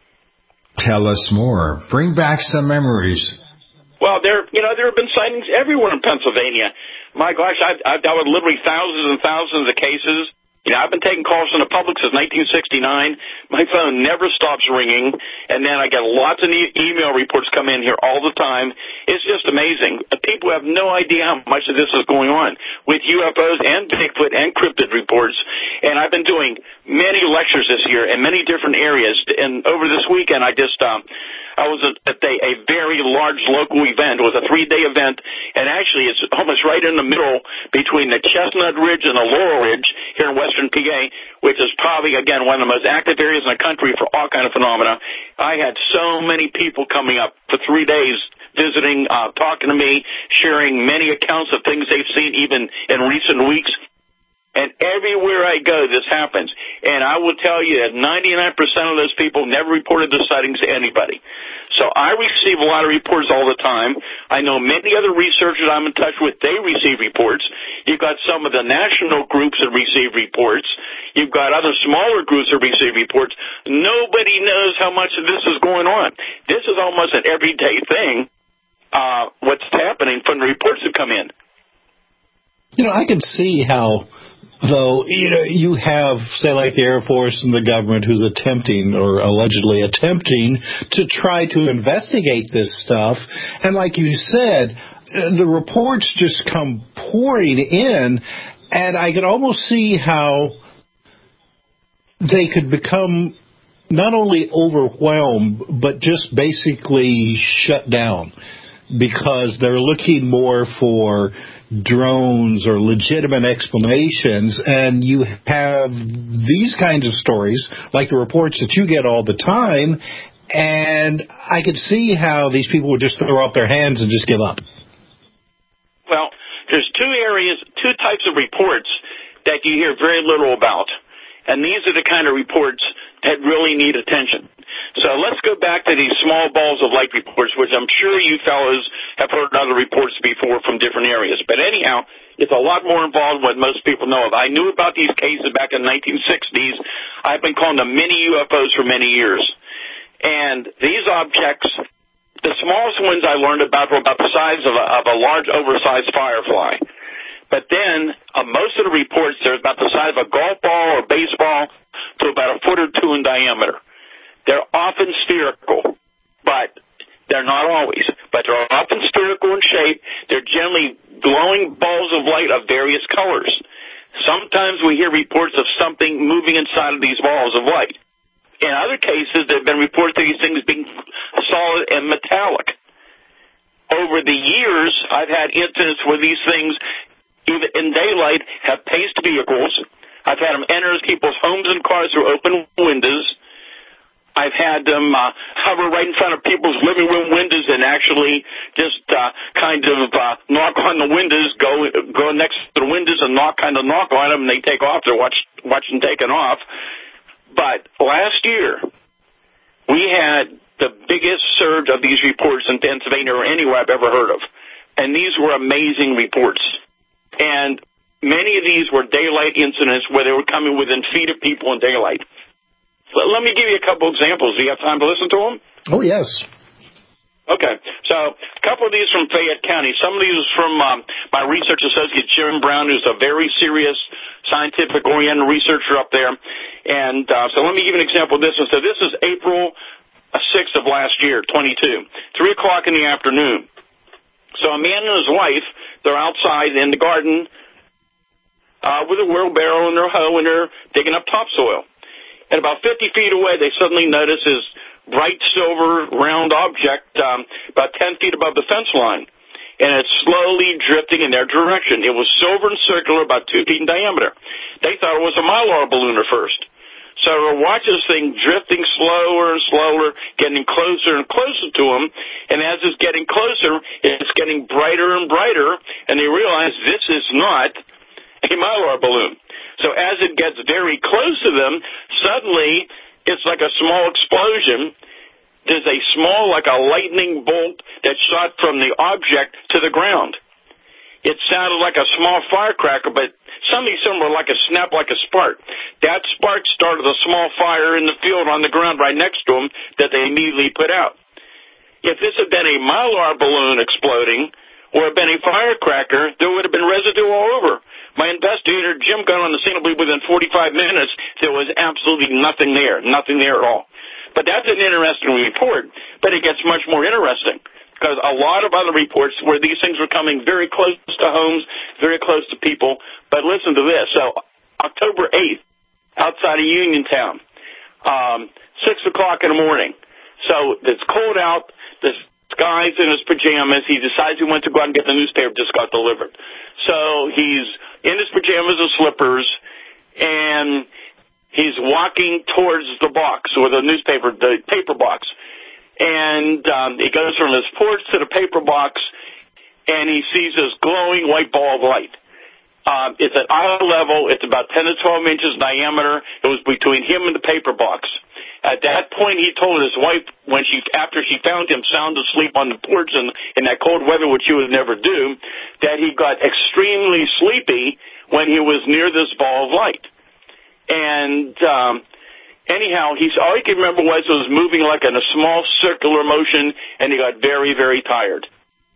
Tell us more. Bring back some memories. Well, there, you know, there have been sightings everywhere in Pennsylvania. My gosh, I've, I've dealt with literally thousands and thousands of cases. You know, I've been taking calls from the public since nineteen sixty-nine. My phone never stops ringing, and then I get lots of e- email reports come in here all the time. It's just amazing. People have no idea how much of this is going on with U F Os and Bigfoot and cryptid reports. And I've been doing many lectures this year in many different areas. And over this weekend, I just um, I was at a, a very large local event. It was a three-day event, and actually it's almost right in the middle between the Chestnut Ridge and the Laurel Ridge here in Western P A, which is probably, again, one of the most active areas in the country for all kind of phenomena. I had so many people coming up for three days visiting, uh, talking to me, sharing many accounts of things they've seen even in recent weeks. And everywhere I go, this happens. And I will tell you that ninety-nine percent of those people never reported the sightings to anybody. So I receive a lot of reports all the time. I know many other researchers I'm in touch with, they receive reports. You've got some of the national groups that receive reports. You've got other smaller groups that receive reports. Nobody knows how much of this is going on. This is almost an everyday thing. uh, what's happening from the reports that come in. You know, I can see how, though, you know, you have, say, like the Air Force and the government who's attempting or allegedly attempting to try to investigate this stuff. And like you said, the reports just come pouring in, and I could almost see how they could become not only overwhelmed, but just basically shut down, because they're looking more for drones or legitimate explanations, and you have these kinds of stories, like the reports that you get all the time, and I could see how these people would just throw up their hands and just give up. Well, there's two areas, two types of reports that you hear very little about, and these are the kind of reports that really need attention. So let's go back to these small balls of light reports, which I'm sure you fellows have heard other reports before from different areas. But anyhow, it's a lot more involved than what most people know of. I knew about these cases back in the nineteen sixties. I've been calling them mini U F Os for many years. And these objects, the smallest ones I learned about were about the size of a, of a large, oversized firefly. But then uh, most of the reports, they're about the size of a golf ball or baseball to about a foot or two in diameter. They're often spherical, but they're not always. But they're often spherical in shape. They're generally glowing balls of light of various colors. Sometimes we hear reports of something moving inside of these balls of light. In other cases, there have been reports of these things being solid and metallic. Over the years, I've had incidents where these things, even in daylight, have paced vehicles. I've had them enter people's homes and cars through open windows. I've had them uh, hover right in front of people's living room windows and actually just uh, kind of uh, knock on the windows, go go next to the windows and knock, kind of knock on them, and they take off. They're watch, watching taking off. But last year, we had the biggest surge of these reports in Pennsylvania or anywhere I've ever heard of. And these were amazing reports. And many of these were daylight incidents where they were coming within feet of people in daylight. Let me give you a couple examples. Do you have time to listen to them? Oh, yes. Okay. So a couple of these from Fayette County. Some of these from um, my research associate, Jim Brown, who's a very serious scientific-oriented researcher up there. And uh, so let me give you an example of this one. So this is April sixth of last year, twenty-two, three o'clock in the afternoon. So a man and his wife, they're outside in the garden uh, with a wheelbarrow and their hoe, and they're digging up topsoil. And about fifty feet away, they suddenly notice this bright silver round object um, about ten feet above the fence line. And it's slowly drifting in their direction. It was silver and circular, about two feet in diameter. They thought it was a Mylar balloon at first. So they watch this thing drifting slower and slower, getting closer and closer to them. And as it's getting closer, it's getting brighter and brighter. And they realize this is not a Mylar balloon. So as it gets very close to them, suddenly it's like a small explosion. There's a small, like a lightning bolt that shot from the object to the ground. It sounded like a small firecracker, but something similar, like a snap, like a spark. That spark started a small fire in the field on the ground right next to them that they immediately put out. If this had been a Mylar balloon exploding or had been a firecracker, there would have been residue all over. My investigator, Jim, got on the scene, I believe, within forty-five minutes. There was absolutely nothing there, nothing there at all. But that's an interesting report, but it gets much more interesting because a lot of other reports where these things were coming very close to homes, very close to people. But listen to this. So October eighth, outside of Uniontown, um, six o'clock in the morning. So it's cold out. This guy's in his pajamas. He decides he went to go out and get the newspaper just got delivered. So he's in his pajamas and slippers, and he's walking towards the box, or the newspaper, the paper box. And um, he goes from his porch to the paper box, and he sees this glowing white ball of light. Um, it's at eye level. It's about ten to twelve inches diameter. It was between him and the paper box. At that point, he told his wife, when she, after she found him sound asleep on the porch in, in that cold weather, which he would never do, that he got extremely sleepy when he was near this ball of light. And um, anyhow, he's, all he could remember was it was moving like in a small circular motion, and he got very, very tired.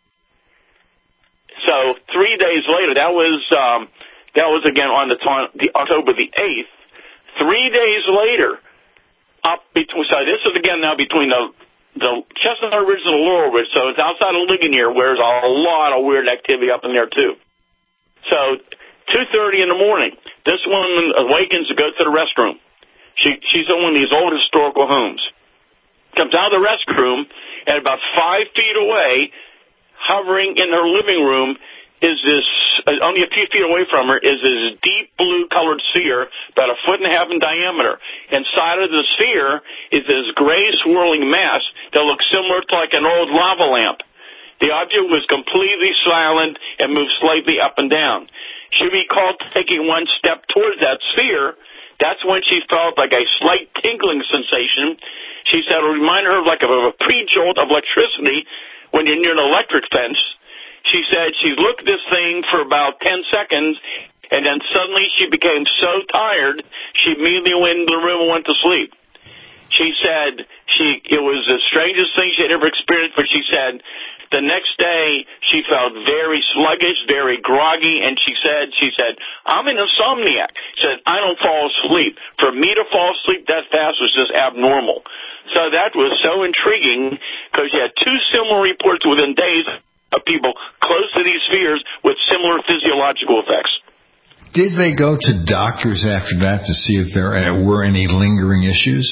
So three days later, that was um, that was again on the, the October the eighth. Three days later, up between. So this is again now between the the Chestnut Ridge and the Laurel Ridge. So it's outside of Ligonier, where there's a lot of weird activity up in there too. So two thirty in the morning, this woman awakens to go to the restroom. She she's in one of these old historical homes. Comes out of the restroom, and about five feet away, hovering in her living room, is this, uh, only a few feet away from her, is this deep blue-colored sphere, about a foot and a half in diameter. Inside of the sphere is this gray swirling mass that looks similar to like an old lava lamp. The object was completely silent and moved slightly up and down. She recalled taking one step towards that sphere. That's when she felt like a slight tingling sensation. She said it reminded her of like a, of a pre-jolt of electricity when you're near an electric fence. She said she looked at this thing for about ten seconds, and then suddenly she became so tired, she immediately went into the room and went to sleep. She said she it was the strangest thing she had ever experienced, but she said the next day she felt very sluggish, very groggy, and she said, she said, I'm an insomniac. She said, I don't fall asleep. For me to fall asleep that fast was just abnormal. So that was so intriguing because you had two similar reports within days of people close to these spheres with similar physiological effects. Did they go to doctors after that to see if there were any lingering issues?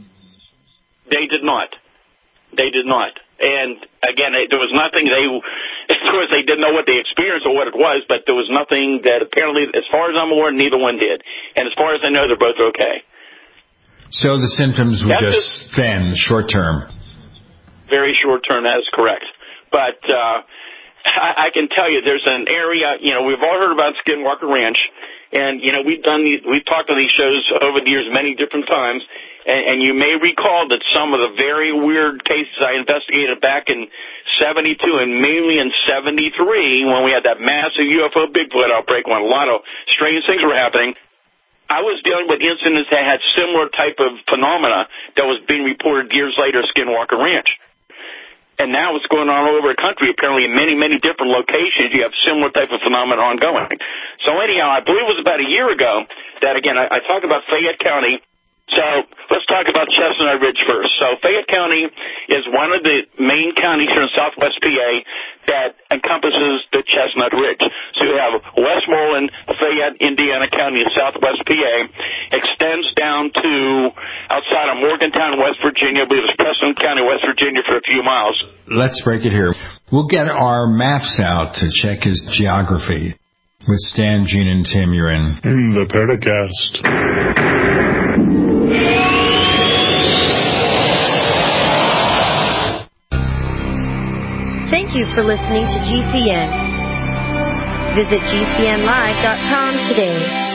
They did not. They did not. And, again, it, there was nothing they, of course, they didn't know what they experienced or what it was, but there was nothing that apparently, as far as I'm aware, neither one did. And as far as I know, they're both okay. So the symptoms were That's just thin, short term. Very short term, that is correct. But uh, I, I can tell you there's an area, you know, we've all heard about Skinwalker Ranch. And, you know, we've done these, we've talked on these shows over the years many different times. And, and you may recall that some of the very weird cases I investigated back in seventy-two and mainly in seventy-three when we had that massive U F O Bigfoot outbreak when a lot of strange things were happening. I was dealing with incidents that had similar type of phenomena that was being reported years later at Skinwalker Ranch. And now it's going on all over the country. Apparently in many, many different locations, you have similar type of phenomena ongoing. So anyhow, I believe it was about a year ago that, again, I, I talked about Fayette County. So let's talk about Chestnut Ridge first. So Fayette County is one of the main counties here in southwest P A that encompasses the Chestnut Ridge. So you have Westmoreland, Fayette, Indiana County, and southwest P A. Extends down to outside of Morgantown, West Virginia. I believe it's Preston County, West Virginia for a few miles. Let's break it here. We'll get our maps out to check his geography. With Stan, Gene, and Tim, you're in the Paracast. Thank you for listening to G C N. Visit G C N live dot com today.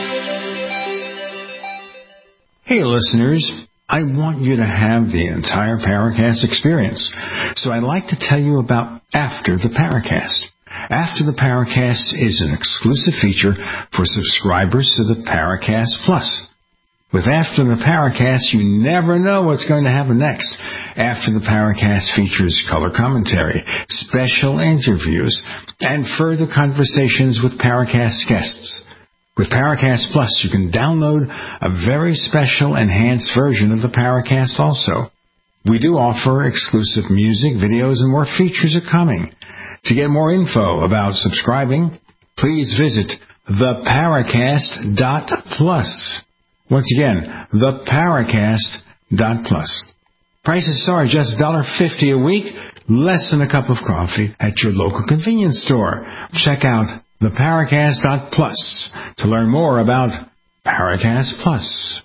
Hey, listeners. I want you to have the entire Paracast experience. So I'd like to tell you about After the Paracast. After the Paracast is an exclusive feature for subscribers to the Paracast Plus. With After the Paracast, you never know what's going to happen next. After the Paracast features color commentary, special interviews, and further conversations with Paracast guests. With Paracast Plus, you can download a very special enhanced version of the Paracast also. We do offer exclusive music, videos, and more features are coming. To get more info about subscribing, please visit the paracast dot plus. Once again, the paracast dot plus. Prices are just one dollar fifty a week, less than a cup of coffee at your local convenience store. Check out the paracast dot plus to learn more about Paracast Plus.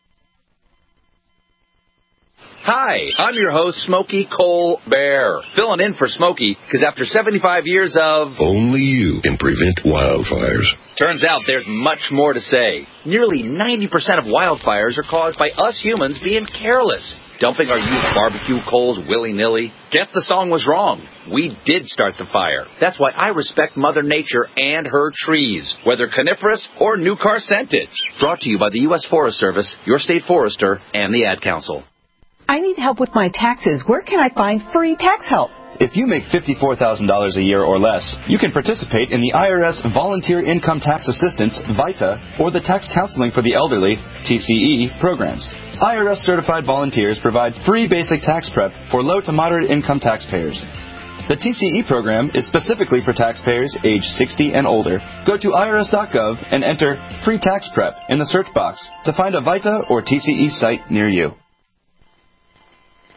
Hi, I'm your host, Smokey Cole Bear, filling in for Smokey because after seventy-five years of... Only you can prevent wildfires. Turns out there's much more to say. Nearly ninety percent of wildfires are caused by us humans being careless, dumping our used barbecue coals willy-nilly. Guess the song was wrong. We did start the fire. That's why I respect Mother Nature and her trees, whether coniferous or new car scented. Brought to you by the U S Forest Service, your state forester, and the Ad Council. I need help with my taxes. Where can I find free tax help? If you make fifty-four thousand dollars a year or less, you can participate in the I R S Volunteer Income Tax Assistance, VITA, or the Tax Counseling for the Elderly, T C E, programs. I R S-certified volunteers provide free basic tax prep for low to moderate income taxpayers. The T C E program is specifically for taxpayers age sixty and older. Go to I R S dot gov and enter Free Tax Prep in the search box to find a VITA or T C E site near you.